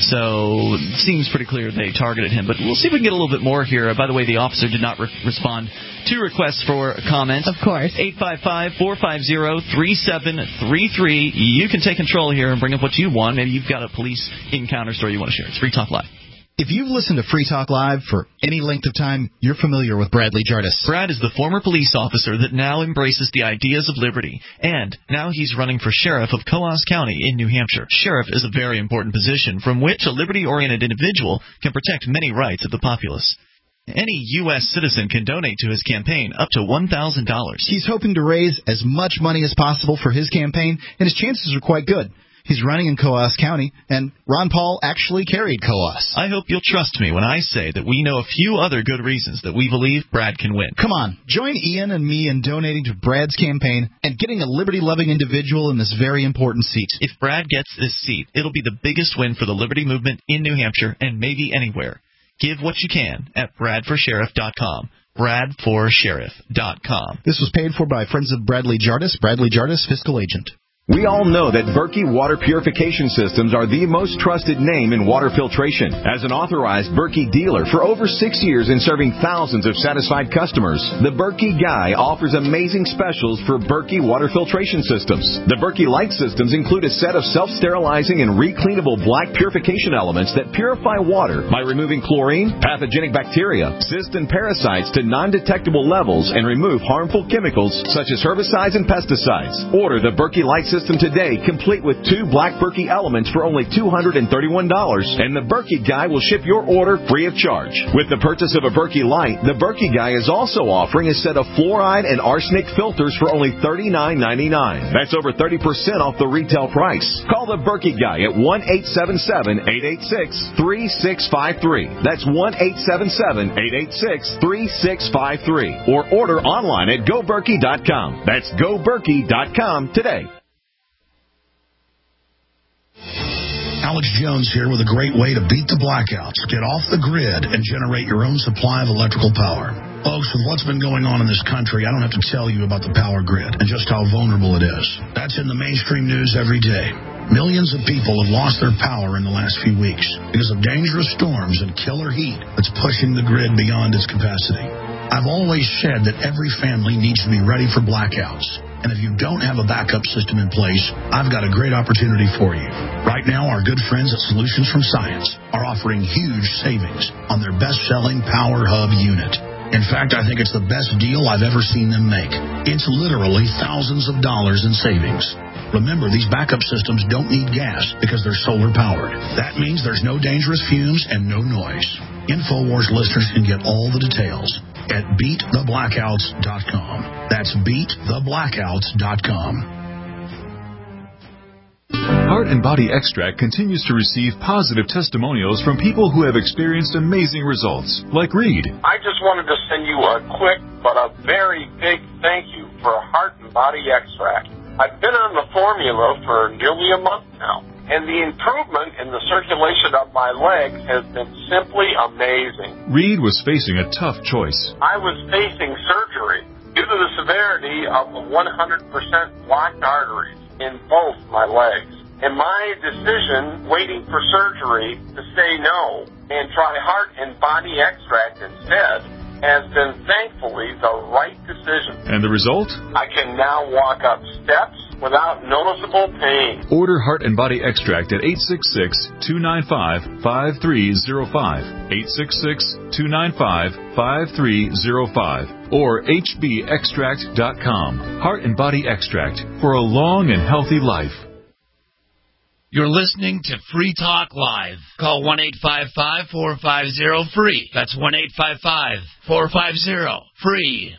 So it seems pretty clear they targeted him. But we'll see if we can get a little bit more here. Uh, by the way, the officer did not re- respond to requests for comment. Of course. eight five five, four five zero, three seven three three. You can take control here and bring up what you want. Maybe you've got a police encounter story you want to share. It's Free Talk Live. If you've listened to Free Talk Live for any length of time, you're familiar with Bradley Jardis. Brad is the former police officer that now embraces the ideas of liberty, and now he's running for sheriff of Coos County in New Hampshire. Sheriff is a very important position from which a liberty-oriented individual can protect many rights of the populace. Any U S citizen can donate to his campaign up to one thousand dollars. He's hoping to raise as much money as possible for his campaign, and his chances are quite good. He's running in Coos County, and Ron Paul actually carried Coos. I hope you'll trust me when I say that we know a few other good reasons that we believe Brad can win. Come on, join Ian and me in donating to Brad's campaign and getting a liberty-loving individual in this very important seat. If Brad gets this seat, it'll be the biggest win for the liberty movement in New Hampshire and maybe anywhere. Give what you can at brad for sheriff dot com. brad for sheriff dot com. This was paid for by Friends of Bradley Jardis, Bradley Jardis, fiscal agent. We all know that Berkey Water Purification Systems are the most trusted name in water filtration. As an authorized Berkey dealer for over six years and serving thousands of satisfied customers, the Berkey Guy offers amazing specials for Berkey Water Filtration Systems. The Berkey Light Systems include a set of self-sterilizing and recleanable black purification elements that purify water by removing chlorine, pathogenic bacteria, cysts, and parasites to non-detectable levels and remove harmful chemicals such as herbicides and pesticides. Order the Berkey Light System today, complete with two black Berkey elements for only two hundred thirty-one dollars, and the Berkey Guy will ship your order free of charge. With the purchase of a Berkey Light, the Berkey Guy is also offering a set of fluoride and arsenic filters for only thirty-nine ninety-nine. That's over thirty percent off the retail price. Call the Berkey Guy at one eight seven seven, eight eight six, three six five three. That's one eight seven seven, eight eight six, three six five three. Or order online at go berkey dot com. That's go berkey dot com today. Alex Jones here with a great way to beat the blackouts, get off the grid, and generate your own supply of electrical power. Folks, with what's been going on in this country, I don't have to tell you about the power grid and just how vulnerable it is. That's in the mainstream news every day. Millions of people have lost their power in the last few weeks because of dangerous storms and killer heat that's pushing the grid beyond its capacity. I've always said that every family needs to be ready for blackouts. And if you don't have a backup system in place, I've got a great opportunity for you. Right now, our good friends at Solutions from Science are offering huge savings on their best-selling Power Hub unit. In fact, I think it's the best deal I've ever seen them make. It's literally thousands of dollars in savings. Remember, these backup systems don't need gas because they're solar-powered. That means there's no dangerous fumes and no noise. InfoWars listeners can get all the details. at beat the blackouts dot com. That's beat the blackouts dot com. Heart and Body Extract continues to receive positive testimonials from people who have experienced amazing results, like Reed. I just wanted to send you a quick but a very big thank you for Heart and Body Extract. I've been on the formula for nearly a month now, and the improvement in the circulation of my legs has been simply amazing. Reed was facing a tough choice. I was facing surgery due to the severity of the one hundred percent blocked arteries in both my legs. And my decision, waiting for surgery, to say no and try Heart and Body Extract instead, has been thankfully the right decision. And the result? I can now walk up steps without noticeable pain. Order Heart and Body Extract at eight six six, two nine five, five three zero five, eight six six, two nine five, five three zero five, or H B extract dot com. Heart and Body Extract for a long and healthy life. You're listening to Free Talk Live. Call one eight five five, four five zero, free. That's one eight five five, four five zero, free.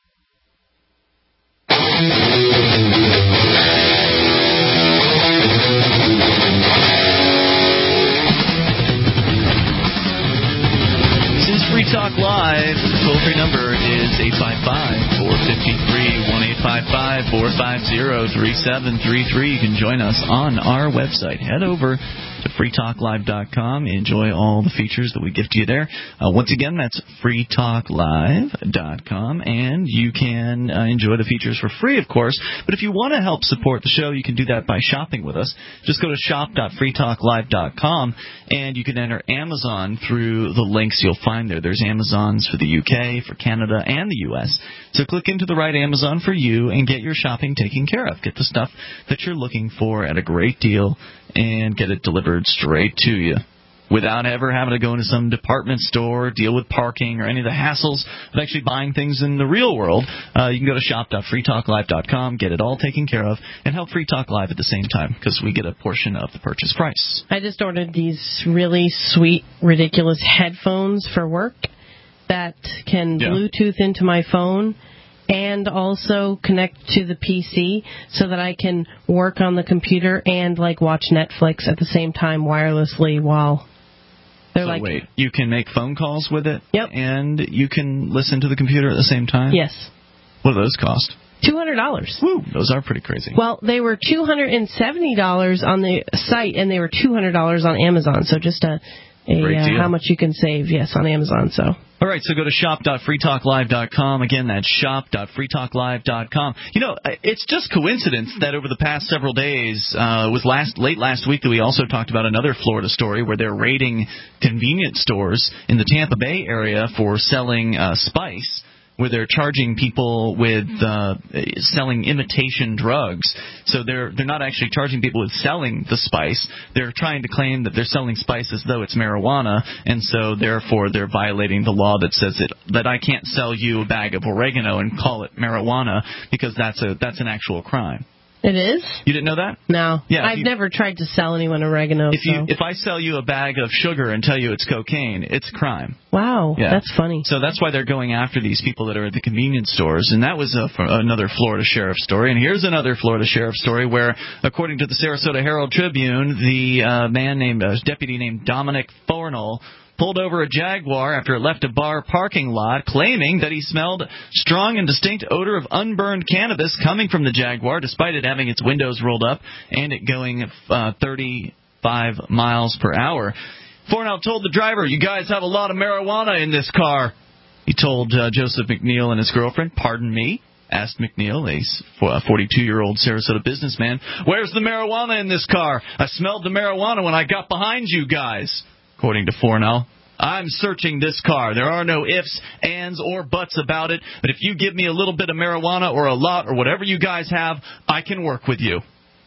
This is Free Talk Live. The toll-free number is eight five five, four five three, one eight five five, four five zero, three seven three three. You can join us on our website. Head over to free talk live dot com. Enjoy all the features that we give to you there. Uh, once again, that's free talk live dot com, and you can uh, enjoy the features for free, of course. But if you want to help support the show, you can do that by shopping with us. Just go to shop dot free talk live dot com, and you can enter Amazon through the links you'll find there. There's Amazons for the U K, for Canada, and the U S. So click into the right Amazon for you and get your shopping taken care of. Get the stuff that you're looking for at a great deal and get it delivered straight to you without ever having to go into some department store, deal with parking, or any of the hassles of actually buying things in the real world. Uh, you can go to shop dot free talk live dot com, get it all taken care of, and help Free Talk Live at the same time because we get a portion of the purchase price. I just ordered these really sweet, ridiculous headphones for work that can Yeah. Bluetooth into my phone and also connect to the P C so that I can work on the computer and like watch Netflix at the same time wirelessly while they're so like wait, you can make phone calls with it? Yep. And you can listen to the computer at the same time? Yes. What do those cost? two hundred dollars. Woo, those are pretty crazy. Well, they were two hundred seventy dollars on the site and they were two hundred dollars on Amazon. So just a, a Great uh, deal. how much you can save, yes, on Amazon. So. All right, so go to shop dot free talk live dot com. Again, that's shop dot free talk live dot com. You know, it's just coincidence that over the past several days, uh, it was last late last week that we also talked about another Florida story where they're raiding convenience stores in the Tampa Bay area for selling uh, spice, where they're charging people with uh, selling imitation drugs. So they're they're not actually charging people with selling the spice. They're trying to claim that they're selling spice as though it's marijuana, and so therefore they're violating the law that says that that I can't sell you a bag of oregano and call it marijuana because that's a that's an actual crime. It is? You didn't know that? No. Yeah, I've you, never tried to sell anyone oregano. If you so. if I sell you a bag of sugar and tell you it's cocaine, it's a crime. Wow, yeah. That's funny. So that's why they're going after these people that are at the convenience stores. And that was a, another Florida sheriff story. And here's another Florida sheriff story where, according to the Sarasota Herald Tribune, the uh, man named, uh, deputy named Dominic Thornall pulled over a Jaguar after it left a bar parking lot, claiming that he smelled strong and distinct odor of unburned cannabis coming from the Jaguar, despite it having its windows rolled up and it going uh, thirty-five miles per hour. Thornall told the driver, "You guys have a lot of marijuana in this car." He told uh, Joseph McNeil and his girlfriend, "Pardon me?" asked McNeil, a forty-two-year-old Sarasota businessman. "Where's the marijuana in this car? I smelled the marijuana when I got behind you guys." According to Thornall, "I'm searching this car. There are no ifs, ands, or buts about it. But if you give me a little bit of marijuana or a lot or whatever you guys have, I can work with you."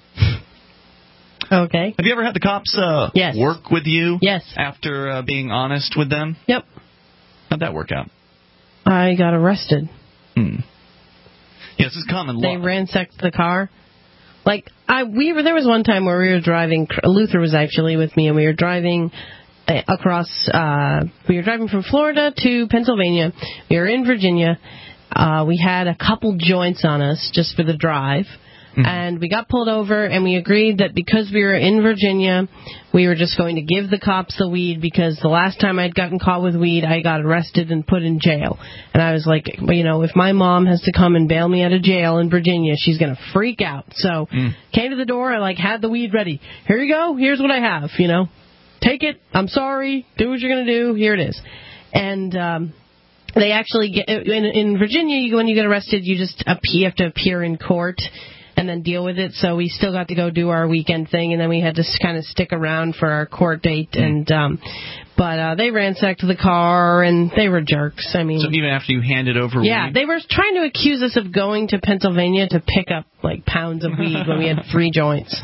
Okay. Have you ever had the cops uh, yes. work with you yes. after uh, being honest with them? Yep. How'd that work out? I got arrested. Hmm. Yes, it's common law. They ransacked the car. Like, I, we were, there was one time where we were driving, Luther was actually with me, and we were driving across. Uh, we were driving from Florida to Pennsylvania. We were in Virginia. Uh, we had a couple joints on us just for the drive. Mm-hmm. And we got pulled over, and we agreed that because we were in Virginia, we were just going to give the cops the weed, because the last time I'd gotten caught with weed, I got arrested and put in jail. And I was like, well, you know, if my mom has to come and bail me out of jail in Virginia, she's going to freak out. So mm. came to the door, I, like, had the weed ready. Here you go. Here's what I have, you know. Take it. I'm sorry. Do what you're going to do. Here it is. And um they actually get, in, in Virginia, you, when you get arrested, you just appear, you have to appear in court and then deal with it. So we still got to go do our weekend thing, and then we had to kind of stick around for our court date. And um, but uh, they ransacked the car, and they were jerks. I mean, so even after you handed over, yeah, weed? They were trying to accuse us of going to Pennsylvania to pick up like pounds of weed when we had three joints.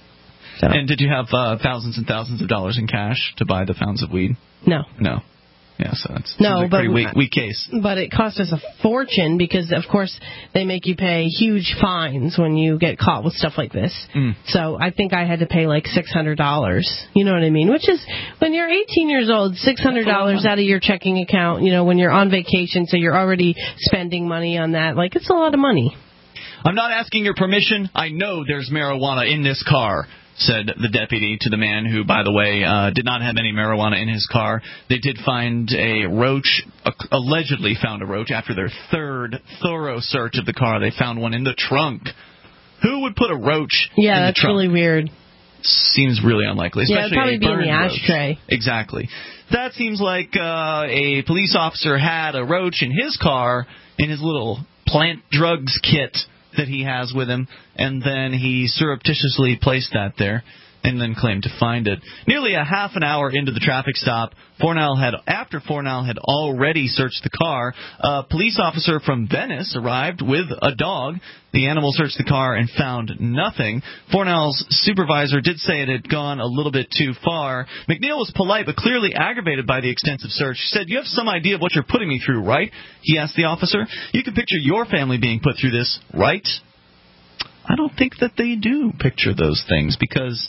So. And did you have uh, thousands and thousands of dollars in cash to buy the pounds of weed? No. No. Yeah, so that's no, a but pretty weak, weak case. But it cost us a fortune because, of course, they make you pay huge fines when you get caught with stuff like this. Mm. So I think I had to pay like six hundred dollars. You know what I mean? Which is, when you're eighteen years old, six hundred dollars out of your checking account, you know, when you're on vacation, so you're already spending money on that. Like, it's a lot of money. I'm not asking your permission. I know there's marijuana in this car, said the deputy to the man who, by the way, uh, did not have any marijuana in his car. They did find a roach, uh, allegedly found a roach after their third thorough search of the car. They found one in the trunk. Who would put a roach yeah, in the that's trunk? really weird. Seems really unlikely, especially yeah, it'd probably a be in burned the ashtray. Roach. Exactly. That seems like uh, a police officer had a roach in his car in his little plant drugs kit that he has with him, and then he surreptitiously placed that there and then claimed to find it. Nearly a half an hour into the traffic stop, Fornell had, after Fornell had already searched the car, a police officer from Venice arrived with a dog. The animal searched the car and found nothing. Fornell's supervisor did say it had gone a little bit too far. McNeil was polite but clearly aggravated by the extensive search. He said, "You have some idea of what you're putting me through, right?" he asked the officer. "You can picture your family being put through this, right?" I don't think that they do picture those things, because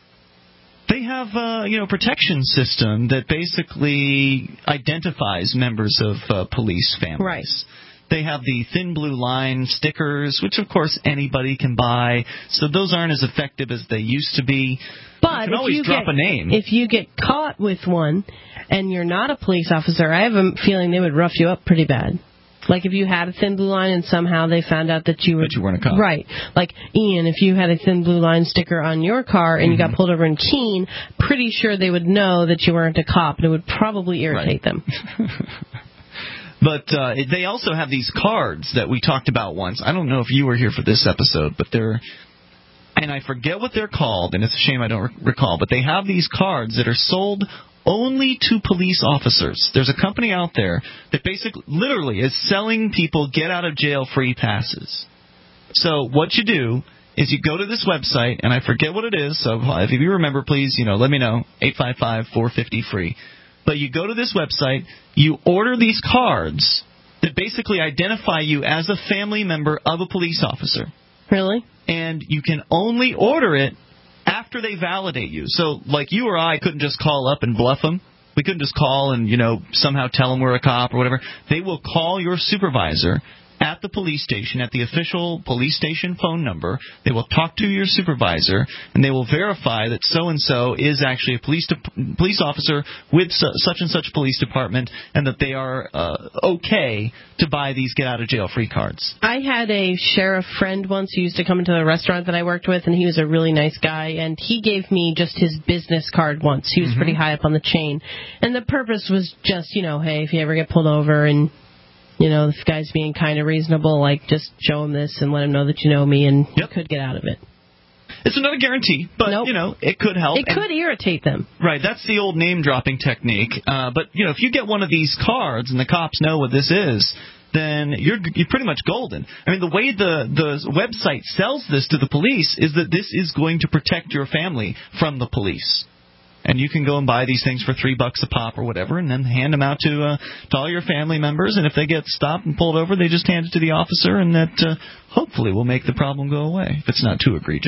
they have uh, you know, a protection system that basically identifies members of uh, police families. Right. They have the thin blue line stickers, which, of course, anybody can buy. So those aren't as effective as they used to be. But you can if always you drop get, a name. If you get caught with one and you're not a police officer, I have a feeling they would rough you up pretty bad. Like if you had a thin blue line and somehow they found out that you were... That you weren't a cop. Right. Like, Ian, if you had a thin blue line sticker on your car and mm-hmm. you got pulled over in Keene, pretty sure they would know that you weren't a cop, and it would probably irritate right. them. But uh, they also have these cards that we talked about once. I don't know if you were here for this episode, but they're... And I forget what they're called, and it's a shame I don't recall, but they have these cards that are sold only to police officers. There's a company out there that basically, literally, is selling people get-out-of-jail-free passes. So what you do is you go to this website, and I forget what it is, so if you remember, please, you know, let me know, eight five five, four five zero, free. But you go to this website, you order these cards that basically identify you as a family member of a police officer. Really? And you can only order it after they validate you. So, like, you or I couldn't just call up and bluff them. We couldn't just call and, you know, somehow tell them we're a cop or whatever. They will call your supervisor at the police station, at the official police station phone number. They will talk to your supervisor, and they will verify that so-and-so is actually a police de- police officer with su- such-and-such police department, and that they are uh, okay to buy these get-out-of-jail-free cards. I had a sheriff friend once who used to come into a restaurant that I worked with, and he was a really nice guy, and he gave me just his business card once. He was mm-hmm. pretty high up on the chain. And the purpose was just, you know, hey, if you ever get pulled over and you know, this guy's being kind of reasonable, like, just show him this and let him know that you know me, and yep. you could get out of it. It's not a guarantee, but, nope. you know, it could help. It and, could irritate them. Right, that's the old name-dropping technique. Uh, but, you know, if you get one of these cards and the cops know what this is, then you're you're pretty much golden. I mean, the way the, the website sells this to the police is that this is going to protect your family from the police. And you can go and buy these things for three bucks a pop or whatever, and then hand them out to uh, to all your family members. And if they get stopped and pulled over, they just hand it to the officer, and that uh, hopefully will make the problem go away if it's not too egregious.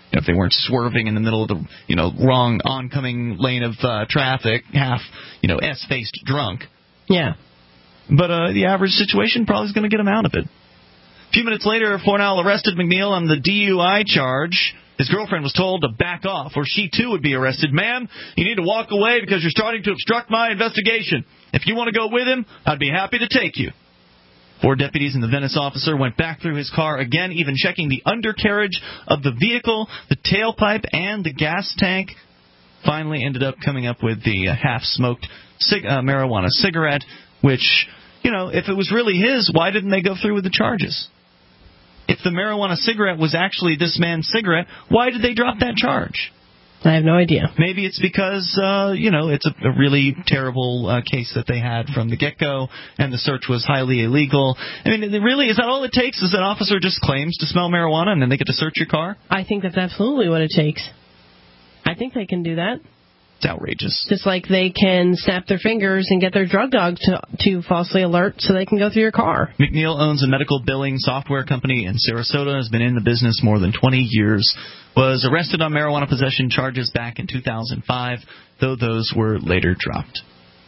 know, if they weren't swerving in the middle of the, you know, wrong oncoming lane of uh, traffic, half, you know, S-faced drunk. Yeah. But uh, the average situation probably is going to get him out of it. A few minutes later, Fornell arrested McNeil on the D U I charge. His girlfriend was told to back off, or she too would be arrested. Ma'am, you need to walk away because you're starting to obstruct my investigation. If you want to go with him, I'd be happy to take you. Four deputies and the Venice officer went back through his car again, even checking the undercarriage of the vehicle, the tailpipe, and the gas tank. Finally ended up coming up with the uh, half-smoked cig- uh, marijuana cigarette, which, you know, if it was really his, why didn't they go through with the charges? If the marijuana cigarette was actually this man's cigarette, why did they drop that charge? I have no idea. Maybe it's because, uh, you know, it's a, a really terrible uh, case that they had from the get-go, and the search was highly illegal. I mean, really, is that all it takes? Is an officer just claims to smell marijuana, and then they get to search your car? I think that's absolutely what it takes. I think they can do that. It's outrageous. Just like they can snap their fingers and get their drug dog to, to falsely alert so they can go through your car. McNeil owns a medical billing software company in Sarasota, has been in the business more than twenty years, was arrested on marijuana possession charges back in two thousand five, though those were later dropped.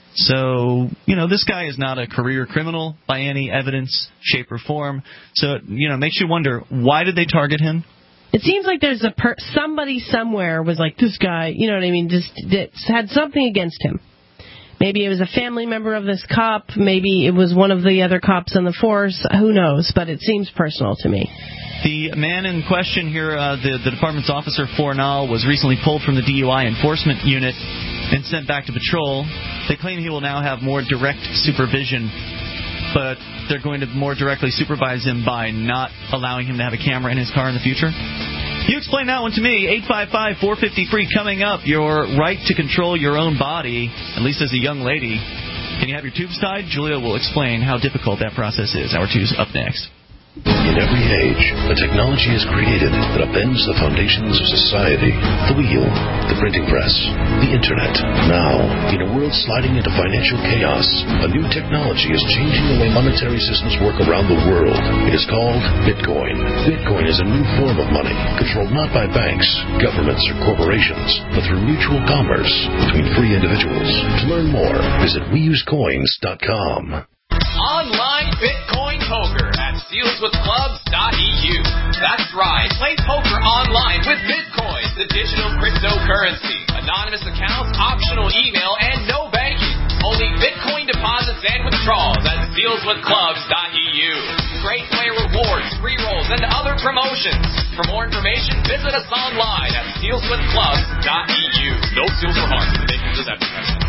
So, you know, this guy is not a career criminal by any evidence, shape, or form. So, you know, it makes you wonder, why did they target him? It seems like there's a per- somebody somewhere was like, this guy, you know what I mean, just that had something against him. Maybe it was a family member of this cop. Maybe it was one of the other cops on the force. Who knows? But it seems personal to me. The man in question here, uh, the, the department's officer, Fornall, was recently pulled from the D U I enforcement unit and sent back to patrol. They claim he will now have more direct supervision, but they're going to more directly supervise him by not allowing him to have a camera in his car in the future? You explain that one to me. eight five five, four five zero, free coming up. Your right to control your own body, at least as a young lady. Can you have your tubes tied? Julia will explain how difficult that process is. Hour two's up next. In every age, a technology is created that upends the foundations of society. The wheel, the printing press, the internet. Now, in a world sliding into financial chaos, a new technology is changing the way monetary systems work around the world. It is called Bitcoin. Bitcoin is a new form of money, controlled not by banks, governments, or corporations, but through mutual commerce between free individuals. To learn more, visit we use coins dot com. Online Bitcoin poker at seals with clubs dot e u. That's right. Play poker online with Bitcoin, the digital cryptocurrency. Anonymous accounts, optional email, and no banking. Only Bitcoin deposits and withdrawals at seals with clubs dot e u. Great player rewards, free rolls, and other promotions. For more information, visit us online at seals with clubs dot e u. No seals or harm to the makers of advertisement.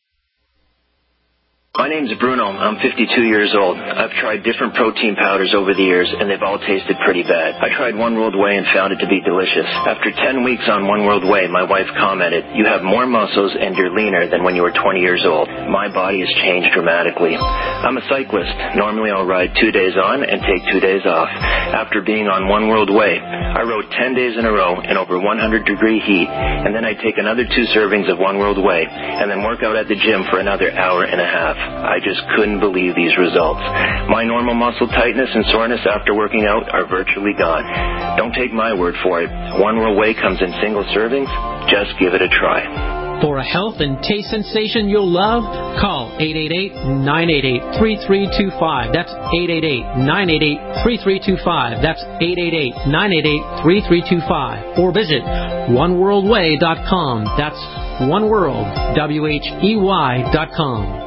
My name's Bruno. I'm fifty-two years old. I've tried different protein powders over the years, and they've all tasted pretty bad. I tried One World Whey and found it to be delicious. After ten weeks on One World Whey, my wife commented, "You have more muscles and you're leaner than when you were twenty years old." My body has changed dramatically. I'm a cyclist. Normally I'll ride two days on and take two days off. After being on One World Whey, I rode ten days in a row in over one hundred degree heat, and then I take another two servings of One World Whey, and then work out at the gym for another hour and a half. I just couldn't believe these results. My normal muscle tightness and soreness after working out are virtually gone. Don't take my word for it. One World Whey comes in single servings. Just give it a try. For a health and taste sensation you'll love, call eight eight eight, nine eight eight, three three two five. That's eight eight eight, nine eight eight, three three two five. That's eight eight eight, nine eight eight, three three two five. Or visit one world way dot com. That's one world, W H E Y dot com.